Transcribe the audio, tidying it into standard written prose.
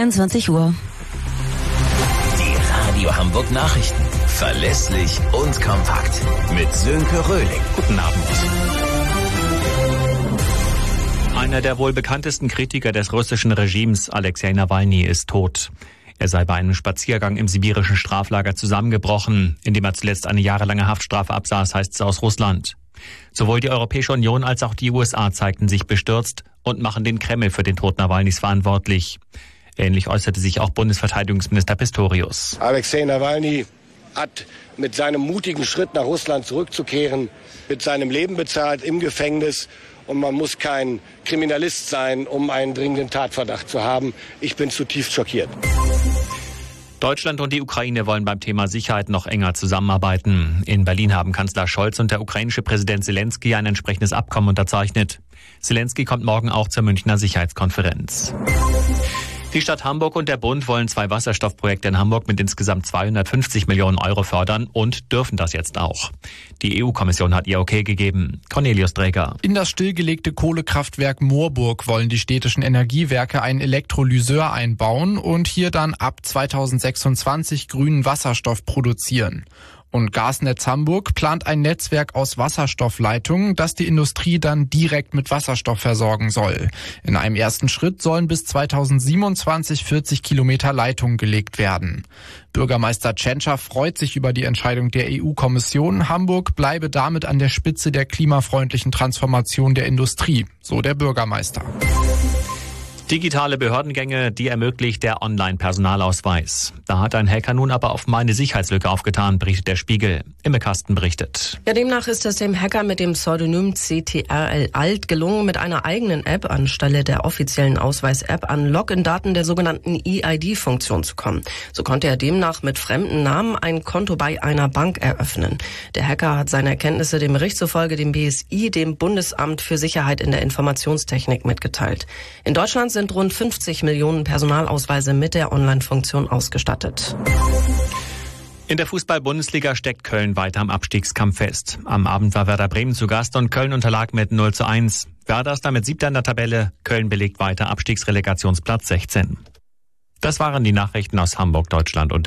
22 Uhr. Die Radio Hamburg Nachrichten. Verlässlich und kompakt. Mit Sönke Röhling. Guten Abend. Einer der wohl bekanntesten Kritiker des russischen Regimes, Alexei Nawalny, ist tot. Er sei bei einem Spaziergang im sibirischen Straflager zusammengebrochen, in dem er zuletzt eine jahrelange Haftstrafe absaß, heißt es aus Russland. Sowohl die Europäische Union als auch die USA zeigten sich bestürzt und machen den Kreml für den Tod Nawalnys verantwortlich. Ähnlich äußerte sich auch Bundesverteidigungsminister Pistorius. Alexei Nawalny hat mit seinem mutigen Schritt nach Russland zurückzukehren, mit seinem Leben bezahlt im Gefängnis. Und man muss kein Kriminalist sein, um einen dringenden Tatverdacht zu haben. Ich bin zutiefst schockiert. Deutschland und die Ukraine wollen beim Thema Sicherheit noch enger zusammenarbeiten. In Berlin haben Kanzler Scholz und der ukrainische Präsident Zelensky ein entsprechendes Abkommen unterzeichnet. Zelensky kommt morgen auch zur Münchner Sicherheitskonferenz. Die Stadt Hamburg und der Bund wollen 2 Wasserstoffprojekte in Hamburg mit insgesamt 250 Millionen Euro fördern und dürfen das jetzt auch. Die EU-Kommission hat ihr Okay gegeben. Cornelius Dräger. In das stillgelegte Kohlekraftwerk Moorburg wollen die städtischen Energiewerke einen Elektrolyseur einbauen und hier dann ab 2026 grünen Wasserstoff produzieren. Und Gasnetz Hamburg plant ein Netzwerk aus Wasserstoffleitungen, das die Industrie dann direkt mit Wasserstoff versorgen soll. In einem ersten Schritt sollen bis 2027 40 Kilometer Leitungen gelegt werden. Bürgermeister Tschentscher freut sich über die Entscheidung der EU-Kommission. Hamburg bleibe damit an der Spitze der klimafreundlichen Transformation der Industrie, so der Bürgermeister. Digitale Behördengänge, die ermöglicht der Online-Personalausweis. Da hat ein Hacker nun aber offenbar eine Sicherheitslücke aufgetan, berichtet der Spiegel. Imme Kasten berichtet. Ja, demnach ist es dem Hacker mit dem Pseudonym CTRL Alt gelungen, mit einer eigenen App anstelle der offiziellen Ausweis-App an Login-Daten der sogenannten EID-Funktion zu kommen. So konnte er demnach mit fremden Namen ein Konto bei einer Bank eröffnen. Der Hacker hat seine Erkenntnisse dem Bericht zufolge dem BSI, dem Bundesamt für Sicherheit in der Informationstechnik, mitgeteilt. In Deutschland sind rund 50 Millionen Personalausweise mit der Online-Funktion ausgestattet. In der Fußball-Bundesliga steckt Köln weiter am Abstiegskampf fest. Am Abend war Werder Bremen zu Gast und Köln unterlag mit 0:1. Werder ist damit 7. in der Tabelle. Köln belegt weiter Abstiegsrelegationsplatz 16. Das waren die Nachrichten aus Hamburg, Deutschland und